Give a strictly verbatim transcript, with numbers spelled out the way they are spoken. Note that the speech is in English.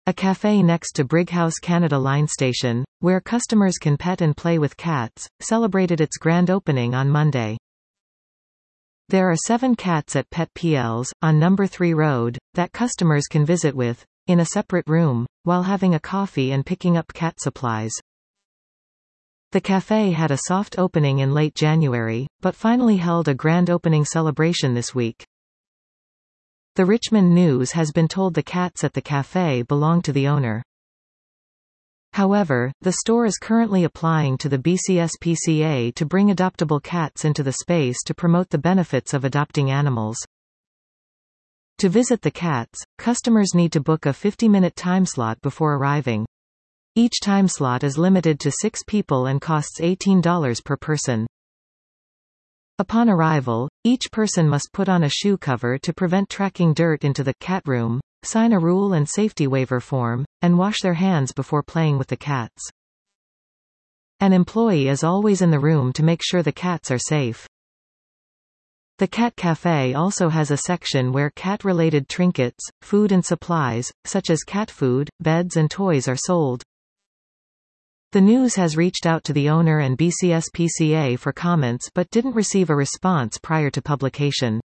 A cafe next to Brighouse Canada Line Station, where customers can pet and play with cats, celebrated its grand opening on Monday. There are seven cats at Pet P L's, on Number three Road, that customers can visit with, in a separate room, while having a coffee and picking up cat supplies. The cafe had a soft opening in late January, but finally held a grand opening celebration this week. The Richmond News has been told the cats at the cafe belong to the owner. However, the store is currently applying to the B C S P C A to bring adoptable cats into the space to promote the benefits of adopting animals. To visit the cats, customers need to book a fifty-minute timeslot before arriving. Each timeslot is limited to six people and costs eighteen dollars per person. Upon arrival, each person must put on a shoe cover to prevent tracking dirt into the cat room, sign a rule and safety waiver form, and wash their hands before playing with the cats. An employee is always in the room to make sure the cats are safe. The Cat Cafe also has a section where cat-related trinkets, food and supplies, such as cat food, beds and toys are sold. The news has reached out to the owner and B C S P C A for comments but didn't receive a response prior to publication.